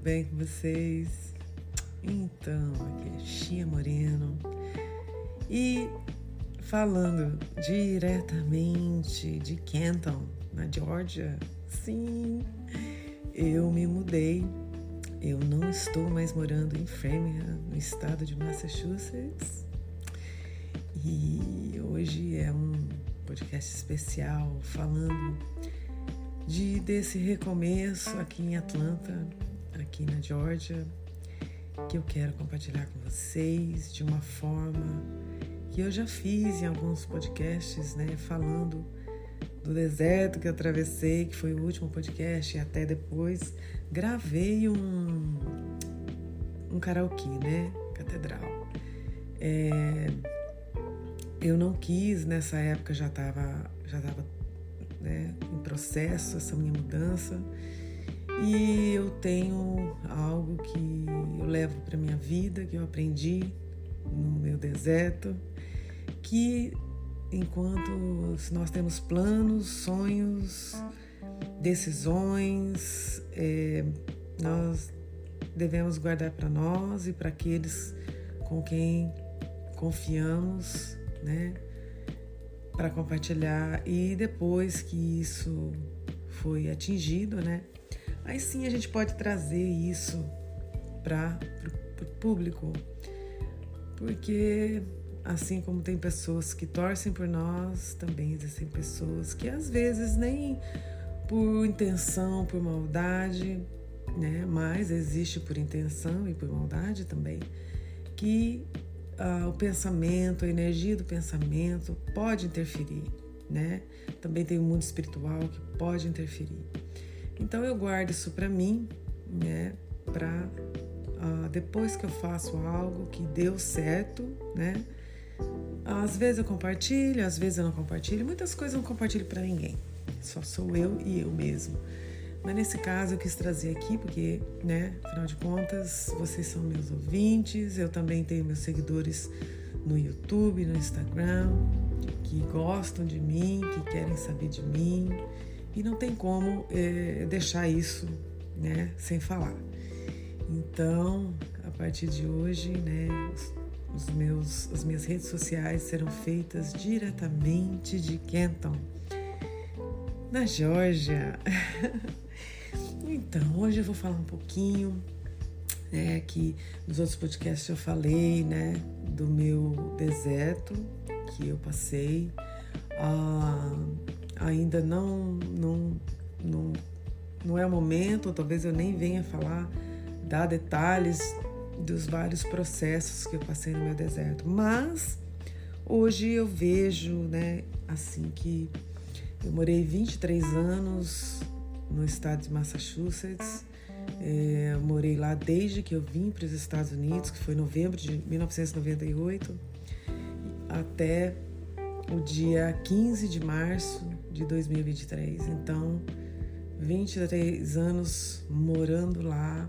bem com vocês? Então, aqui é Chia Moreno e falando diretamente de Canton, na Geórgia. Sim, eu me mudei. Eu não estou mais morando em Framingham, no estado de Massachusetts. E hoje é um podcast especial falando desse recomeço aqui em Atlanta, aqui na Geórgia, que eu quero compartilhar com vocês de uma forma que eu já fiz em alguns podcasts, né, falando do deserto que eu atravessei, que foi o último podcast, e até depois gravei um karaokê, né, catedral. Eu não quis, nessa época já estava né, em processo essa minha mudança, e eu tenho algo que eu levo para minha vida, que eu aprendi no meu deserto, que enquanto nós temos planos, sonhos, decisões, nós devemos guardar para nós e para aqueles com quem confiamos, né, para compartilhar. E depois que isso foi atingido, né, aí sim a gente pode trazer isso para o público, porque assim como tem pessoas que torcem por nós, também existem pessoas que às vezes nem por intenção, por maldade, né, mas existe por intenção e por maldade também, que o pensamento, a energia do pensamento pode interferir, né? Também tem o mundo espiritual que pode interferir. Então eu guardo isso para mim, né? Para depois que eu faço algo que deu certo, né? Às vezes eu compartilho, às vezes eu não compartilho. Muitas coisas eu não compartilho para ninguém. Só sou eu e eu mesmo. Mas nesse caso eu quis trazer aqui porque, né, afinal de contas, vocês são meus ouvintes, eu também tenho meus seguidores no YouTube, no Instagram, que gostam de mim, que querem saber de mim, e não tem como deixar isso, né, sem falar. Então, a partir de hoje, né, as minhas redes sociais serão feitas diretamente de Canton, na Geórgia. Então, hoje eu vou falar um pouquinho, né, que nos outros podcasts eu falei, né, do meu deserto que eu passei. Ainda não é o momento, ou talvez eu nem venha dar detalhes dos vários processos que eu passei no meu deserto. Mas hoje eu vejo, né, assim, que eu morei 23 anos no estado de Massachusetts. Eu morei lá desde que eu vim para os Estados Unidos, que foi em novembro de 1998, até o dia 15 de março de 2023. Então, 23 anos morando lá.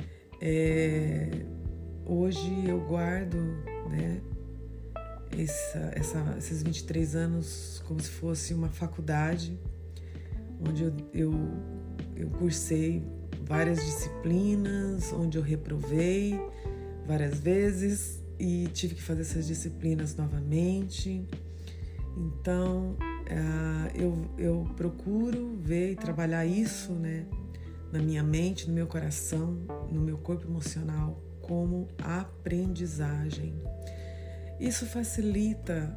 Hoje eu guardo, né, esses 23 anos como se fosse uma faculdade, onde eu cursei várias disciplinas, onde eu reprovei várias vezes e tive que fazer essas disciplinas novamente. Então, eu procuro ver e trabalhar isso, né, na minha mente, no meu coração, no meu corpo emocional, como aprendizagem. Isso facilita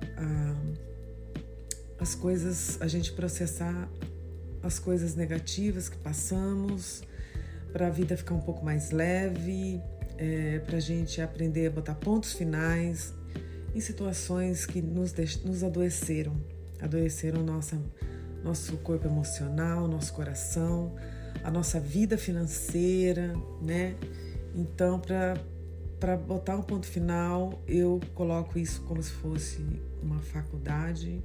as coisas, a gente processar as coisas negativas que passamos, para a vida ficar um pouco mais leve, para a gente aprender a botar pontos finais em situações que nos adoeceram nosso corpo emocional, nosso coração, a nossa vida financeira, né? Então, para botar um ponto final, eu coloco isso como se fosse uma faculdade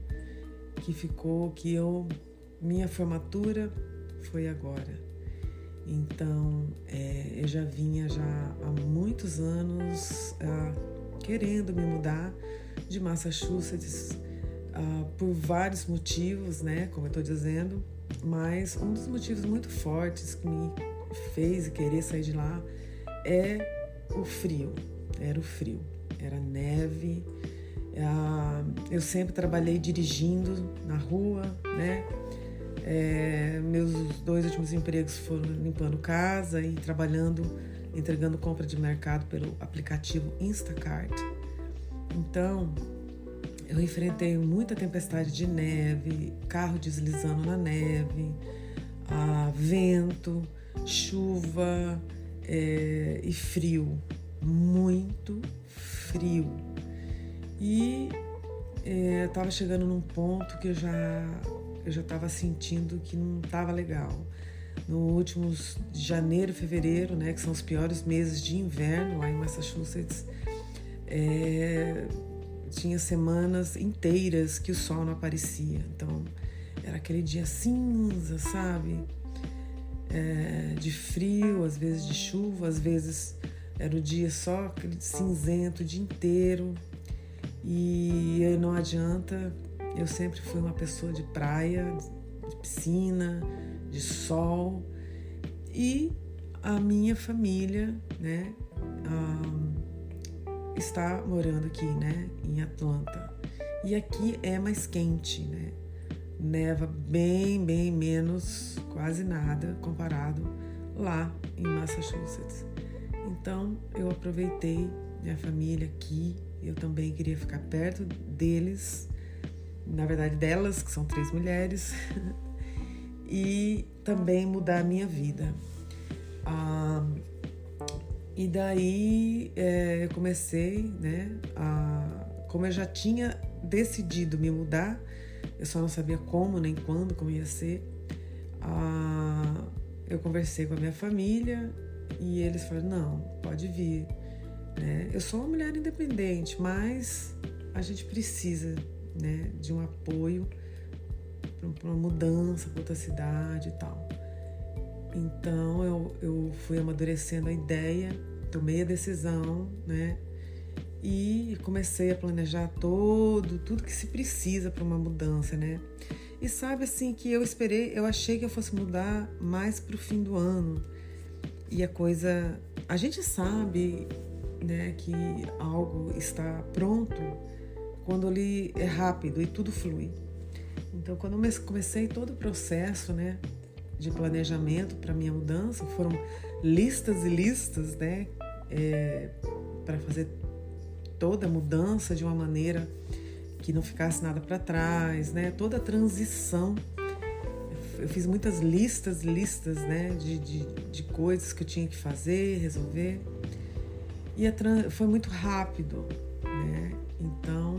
minha formatura foi agora. Então, eu já vinha há muitos anos querendo me mudar de Massachusetts por vários motivos, né, como eu estou dizendo, mas um dos motivos muito fortes que me fez querer sair de lá era o frio, era neve. Eu sempre trabalhei dirigindo na rua, né? Meus 2 últimos empregos foram limpando casa e entregando compra de mercado pelo aplicativo Instacart. Então, eu enfrentei muita tempestade de neve, carro deslizando na neve, vento, chuva e frio, muito frio. E eu estava chegando num ponto que eu já estava sentindo que não estava legal. No últimos janeiro e fevereiro, né, que são os piores meses de inverno lá em Massachusetts, tinha semanas inteiras que o sol não aparecia. Então, era aquele dia cinza, sabe? De frio, às vezes de chuva, às vezes era o dia só aquele cinzento o dia inteiro. E não adianta, eu sempre fui uma pessoa de praia, de piscina, de sol. E a minha família, né, está morando aqui, né, em Atlanta. E aqui é mais quente, né? Neva bem menos, quase nada, comparado lá em Massachusetts. Então, eu aproveitei minha família aqui. Eu também queria ficar perto deles, na verdade delas, que são 3 mulheres, e também mudar a minha vida. E daí eu comecei, né, como eu já tinha decidido me mudar, eu só não sabia como nem quando, como ia ser, eu conversei com a minha família e eles falaram, não, pode vir. Eu sou uma mulher independente, mas a gente precisa, né, de um apoio para uma mudança para outra cidade e tal. Então eu fui amadurecendo a ideia, tomei a decisão, né, e comecei a planejar tudo que se precisa para uma mudança, né. E sabe assim que eu achei que eu fosse mudar mais para o fim do ano. E a gente sabe, né, que algo está pronto quando ele é rápido e tudo flui. Então, quando eu comecei todo o processo, né, de planejamento para minha mudança, foram listas e listas, né, para fazer toda a mudança de uma maneira que não ficasse nada para trás, né, toda a transição. Eu fiz muitas listas, né, de coisas que eu tinha que fazer, resolver. E foi muito rápido, né? Então,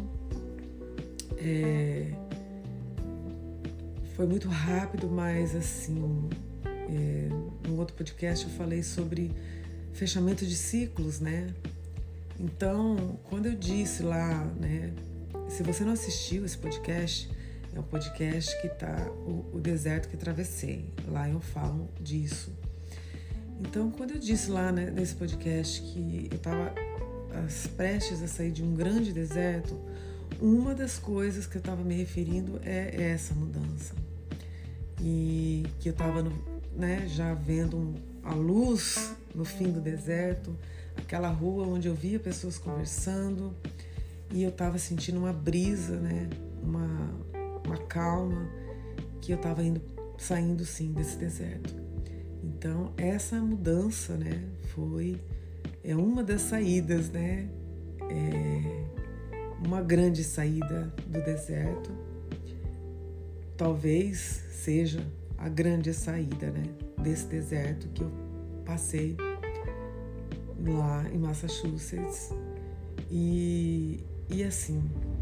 foi muito rápido, mas assim, no outro podcast eu falei sobre fechamento de ciclos, né? Então, quando eu disse lá, né? Se você não assistiu esse podcast, é um podcast que tá o deserto que atravessei. Lá eu falo disso. Então, quando eu disse lá, né, nesse podcast que eu estava prestes a sair de um grande deserto, uma das coisas que eu estava me referindo é essa mudança. E que eu estava, né, já vendo a luz no fim do deserto, aquela rua onde eu via pessoas conversando e eu estava sentindo uma brisa, né, uma calma, que eu estava saindo sim desse deserto. Então, essa mudança, né, é uma das saídas, né, uma grande saída do deserto. Talvez seja a grande saída, né, desse deserto que eu passei lá em Massachusetts. E assim,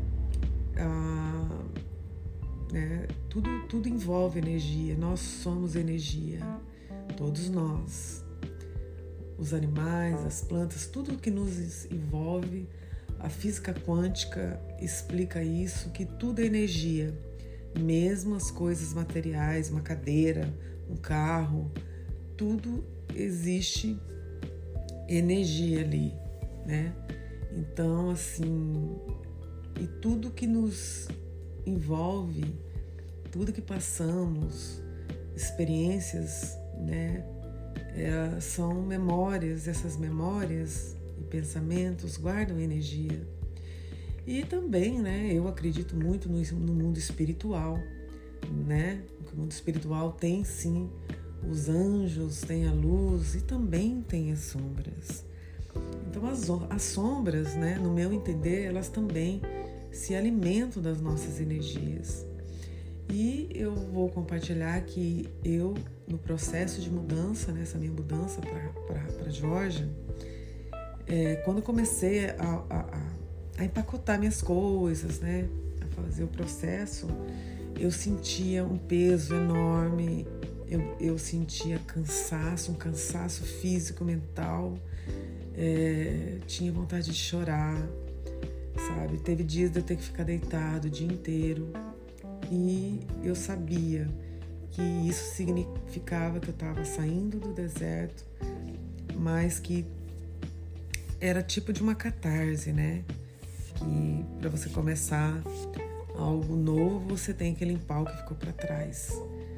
né, tudo envolve energia. Nós somos energia. Todos nós, os animais, as plantas, tudo que nos envolve, a física quântica explica isso, que tudo é energia, mesmo as coisas materiais, uma cadeira, um carro, tudo existe energia ali, né? Então, assim, e tudo que nos envolve, tudo que passamos, experiências, né, são memórias, essas memórias e pensamentos guardam energia. E também, né, eu acredito muito no mundo espiritual, né? O mundo espiritual tem sim os anjos, tem a luz e também tem as sombras. Então as sombras, né, no meu entender, elas também se alimentam das nossas energias. E eu vou compartilhar que eu, no processo de mudança, né, essa minha mudança para Geórgia, quando eu comecei a empacotar minhas coisas, né, a fazer o processo, eu sentia um peso enorme, eu sentia cansaço, um cansaço físico, mental, tinha vontade de chorar, sabe? Teve dias de eu ter que ficar deitado o dia inteiro e eu sabia que isso significava que eu estava saindo do deserto, mas que era tipo de uma catarse, né? Que para você começar algo novo, você tem que limpar o que ficou para trás.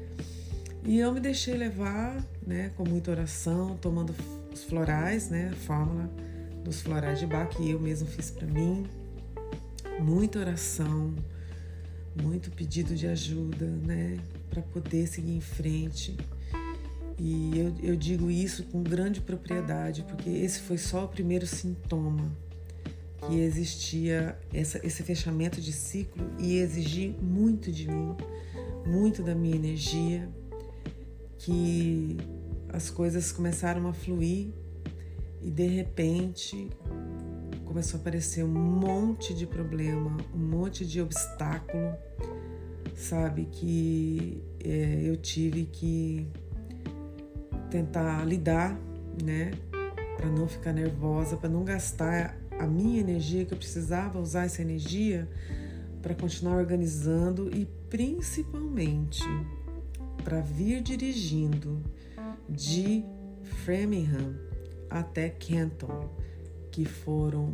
E eu me deixei levar, né, com muita oração, tomando os florais, né, a fórmula dos florais de Bach que eu mesmo fiz para mim. Muita oração, muito pedido de ajuda, né, para poder seguir em frente. E eu digo isso com grande propriedade, porque esse foi só o primeiro sintoma, que existia esse fechamento de ciclo e exigir muito de mim, muito da minha energia, que as coisas começaram a fluir e de repente começou a aparecer um monte de problema, um monte de obstáculo, sabe, que eu tive que tentar lidar, né, para não ficar nervosa, para não gastar a minha energia, que eu precisava usar essa energia para continuar organizando e principalmente para vir dirigindo de Framingham até Canton, que foram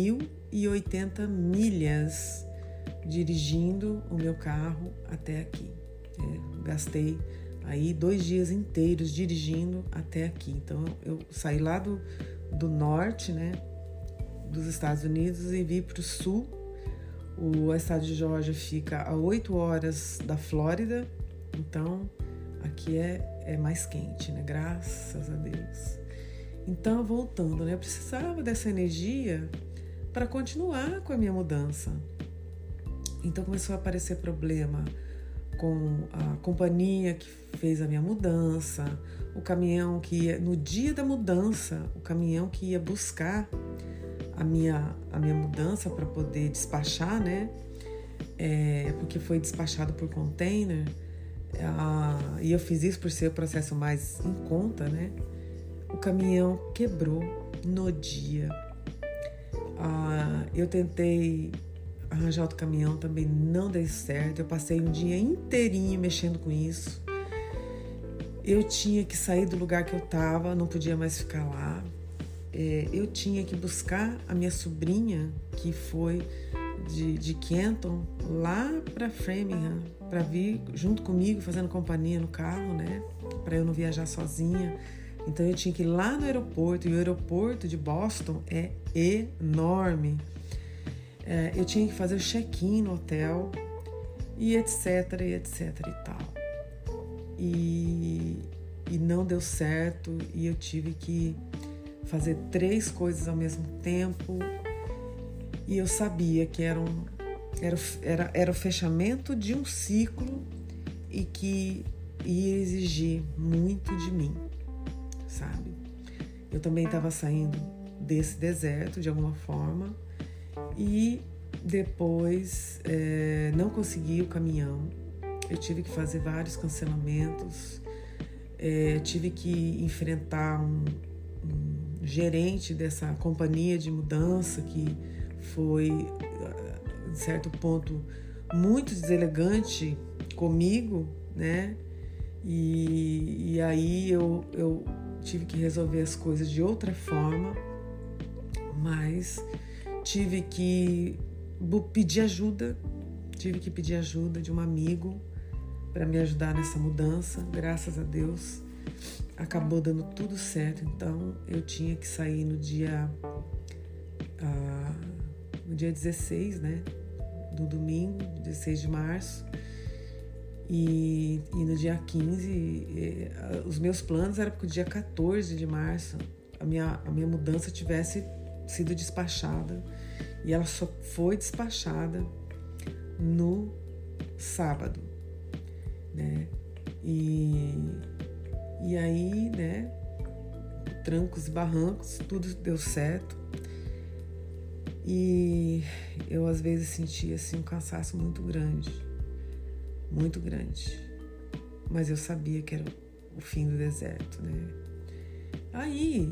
1.080 milhas dirigindo o meu carro até aqui. Gastei aí 2 dias inteiros dirigindo até aqui. Então eu saí lá do norte, né, dos Estados Unidos e vim para o sul. O estado de Geórgia fica a 8 horas da Flórida, então aqui é mais quente, né? Graças a Deus. Então, voltando, né? Eu precisava dessa energia para continuar com a minha mudança. Então começou a aparecer problema com a companhia que fez a minha mudança, o caminhão que ia, no dia da mudança, o caminhão que ia buscar a minha mudança para poder despachar, né? Porque foi despachado por container, e eu fiz isso por ser o processo mais em conta, né? O caminhão quebrou no dia. Eu tentei arranjar outro caminhão, também não deu certo. Eu passei um dia inteirinho mexendo com isso. Eu tinha que sair do lugar que eu estava, não podia mais ficar lá. Eu tinha que buscar a minha sobrinha, que foi de Canton, lá para Framingham, para vir junto comigo, fazendo companhia no carro, né? Para eu não viajar sozinha. Então eu tinha que ir lá no aeroporto, e o aeroporto de Boston é enorme. Eu tinha que fazer o check-in no hotel, e etc, e etc e tal. E não deu certo, e eu tive que fazer 3 coisas ao mesmo tempo, e eu sabia que era o fechamento de um ciclo e que ia exigir muito de mim, sabe? Eu também estava saindo desse deserto de alguma forma e depois não consegui o caminhão. Eu tive que fazer vários cancelamentos, tive que enfrentar um gerente dessa companhia de mudança que foi, de certo ponto, muito deselegante comigo, né? E aí eu tive que resolver as coisas de outra forma, mas tive que pedir ajuda de um amigo para me ajudar nessa mudança. Graças a Deus acabou dando tudo certo. Então eu tinha que sair no dia 16, né? No domingo, 16 de março. E no dia 15, os meus planos eram que o dia 14 de março a minha mudança tivesse sido despachada. E ela só foi despachada no sábado, né? E aí, né, trancos e barrancos, tudo deu certo. E eu às vezes sentia assim um cansaço muito grande, mas eu sabia que era o fim do deserto, né? Aí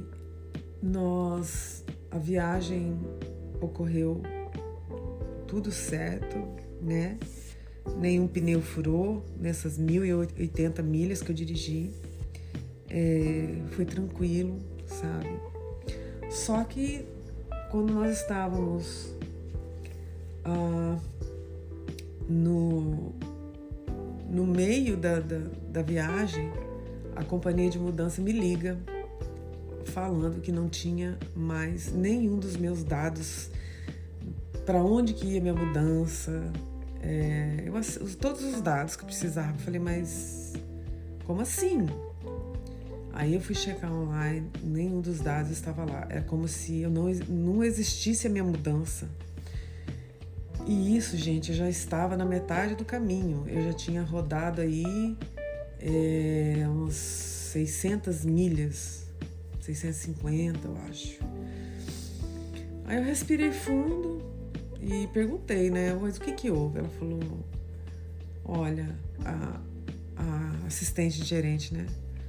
a viagem ocorreu tudo certo, né? Nenhum pneu furou nessas 1.080 milhas que eu dirigi. Foi tranquilo, sabe? Só que quando nós estávamos no meio da viagem, a companhia de mudança me liga falando que não tinha mais nenhum dos meus dados, para onde que ia minha mudança, todos os dados que eu precisava. Eu falei, mas como assim? Aí eu fui checar online, nenhum dos dados estava lá. É como se não existisse a minha mudança. E isso, gente, eu já estava na metade do caminho. Eu já tinha rodado aí uns 600 milhas, 650, eu acho. Aí eu respirei fundo e perguntei, né, mas o que houve? Ela falou, olha, a assistente gerente, né,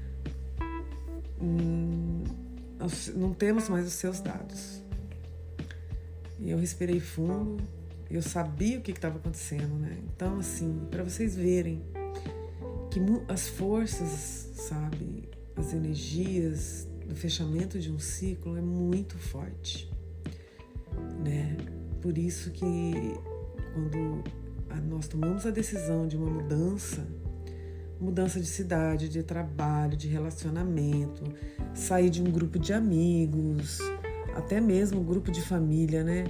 não temos mais os seus dados. E eu respirei fundo, eu sabia o que estava acontecendo, né? Então, assim, para vocês verem que as forças, sabe, as energias do fechamento de um ciclo é muito forte, né? Por isso que quando nós tomamos a decisão de uma mudança de cidade, de trabalho, de relacionamento, sair de um grupo de amigos, até mesmo um grupo de família, né?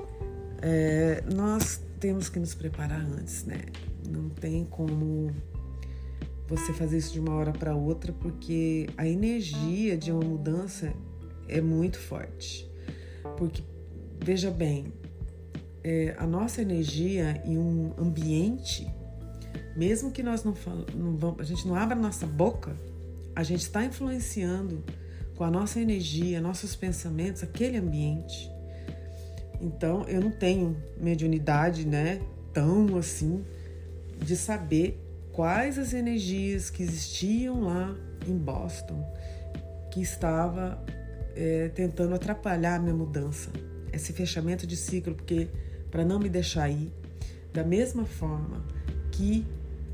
Nós temos que nos preparar antes, né? Não tem como você fazer isso de uma hora para outra, porque a energia de uma mudança é muito forte. Porque, veja bem, a nossa energia em um ambiente, mesmo que nós a gente não abra a nossa boca, a gente está influenciando com a nossa energia, nossos pensamentos, aquele ambiente. Então, eu não tenho mediunidade, né, tão assim, de saber quais as energias que existiam lá em Boston, que estava tentando atrapalhar a minha mudança, esse fechamento de ciclo, porque para não me deixar ir, da mesma forma que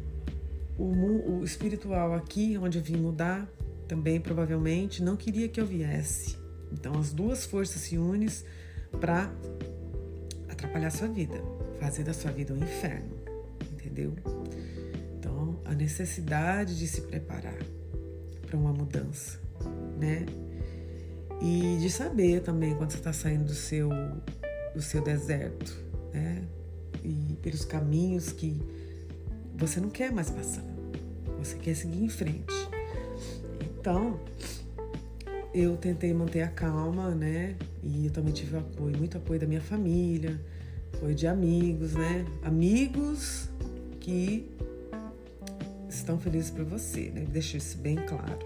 o espiritual aqui, onde eu vim mudar, também provavelmente não queria que eu viesse. Então, as duas forças se unem para atrapalhar a sua vida, fazer da sua vida um inferno, entendeu? Então, a necessidade de se preparar para uma mudança, né? E de saber também quando você está saindo do seu deserto, né? E pelos caminhos que você não quer mais passar, você quer seguir em frente. Então, eu tentei manter a calma, né? E eu também tive muito apoio da minha família, apoio de amigos, né? Amigos que estão felizes por você, né? Deixo isso bem claro.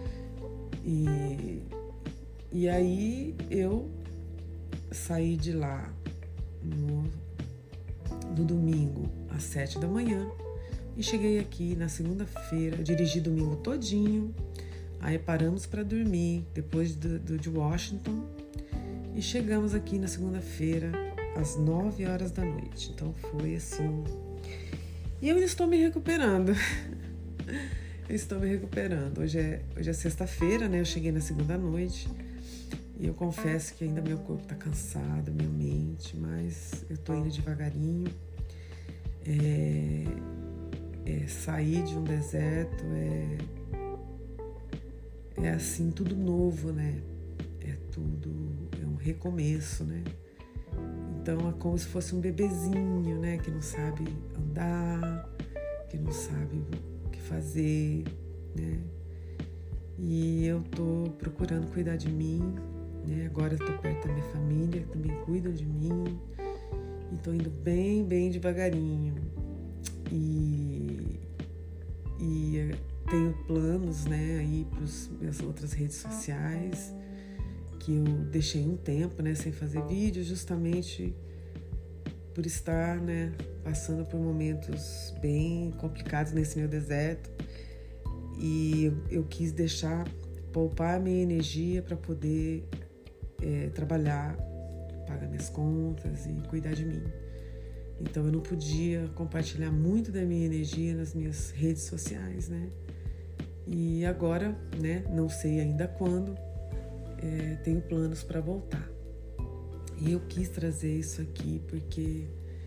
E aí eu saí de lá no domingo às 7 da manhã e cheguei aqui na segunda-feira, dirigi domingo todinho. Aí paramos para dormir depois de Washington e chegamos aqui na segunda-feira às 9 horas da noite. Então foi assim. E eu estou me recuperando. Hoje é sexta-feira, né? Eu cheguei na segunda noite e eu confesso que ainda meu corpo está cansado, minha mente, mas eu estou indo devagarinho. Sair de um deserto é assim, tudo novo, né? É um recomeço, né? Então é como se fosse um bebezinho, né? Que não sabe andar, que não sabe o que fazer, né? E eu tô procurando cuidar de mim, né? Agora eu tô perto da minha família, que também cuida de mim. E tô indo bem, bem devagarinho. E tenho planos, né, aí para as minhas outras redes sociais, que eu deixei um tempo, né, sem fazer vídeo, justamente por estar, né, passando por momentos bem complicados nesse meu deserto. E eu quis poupar a minha energia para poder trabalhar, pagar minhas contas e cuidar de mim. Então eu não podia compartilhar muito da minha energia nas minhas redes sociais, né? E agora, né, não sei ainda quando, tenho planos para voltar. E eu quis trazer isso aqui porque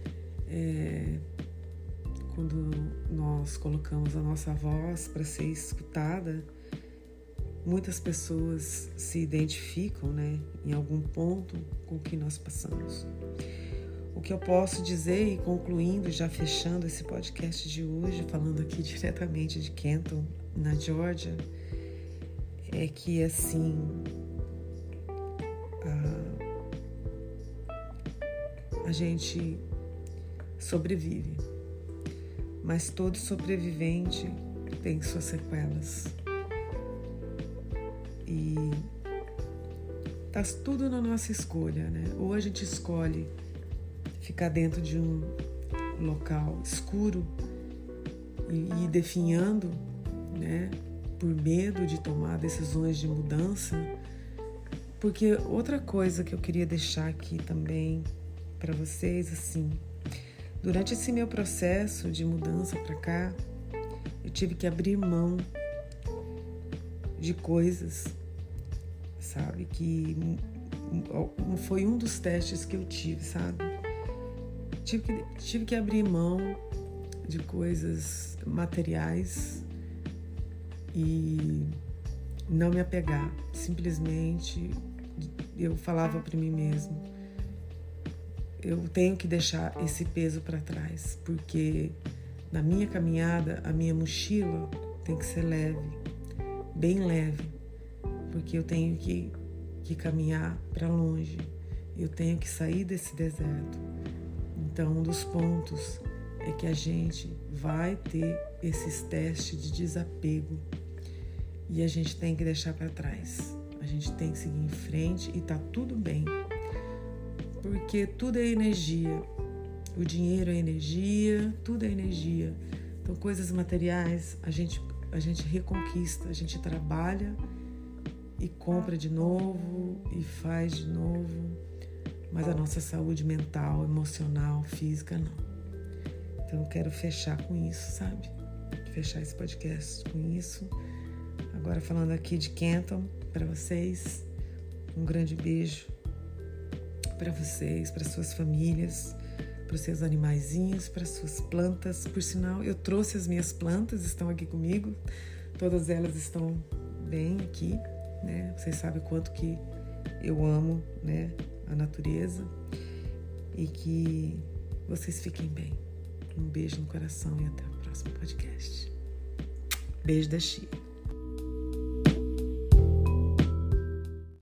quando nós colocamos a nossa voz para ser escutada, muitas pessoas se identificam, né, em algum ponto com o que nós passamos. O que eu posso dizer, e concluindo, já fechando esse podcast de hoje, falando aqui diretamente de Canton, na Geórgia, é que, assim, a gente sobrevive, mas todo sobrevivente tem suas sequelas. E tá tudo na nossa escolha, né? Ou a gente escolhe ficar dentro de um local escuro e ir definhando, né, por medo de tomar decisões de mudança. Porque outra coisa que eu queria deixar aqui também para vocês, assim, durante esse meu processo de mudança para cá, eu tive que abrir mão de coisas, sabe, que foi um dos testes que eu tive, sabe? Tive que abrir mão de coisas materiais e não me apegar. Simplesmente eu falava para mim mesmo, eu tenho que deixar esse peso para trás, porque na minha caminhada a minha mochila tem que ser leve, bem leve, porque eu tenho que caminhar para longe, eu tenho que sair desse deserto. Então, um dos pontos é que a gente vai ter esses testes de desapego e a gente tem que deixar para trás. A gente tem que seguir em frente e tá tudo bem, porque tudo é energia. O dinheiro é energia, tudo é energia. Então, coisas materiais a gente reconquista, a gente trabalha e compra de novo e faz de novo. Mas a nossa saúde mental, emocional, física, não. Então eu quero fechar com isso, sabe? Fechar esse podcast com isso. Agora falando aqui de Canton, para vocês, um grande beijo para vocês, para suas famílias, para os seus animaizinhos, para suas plantas. Por sinal, eu trouxe as minhas plantas, estão aqui comigo. Todas elas estão bem aqui, né? Vocês sabem o quanto que eu amo, né, a natureza, e que vocês fiquem bem. Um beijo no coração e até o próximo podcast. Beijo da Chia.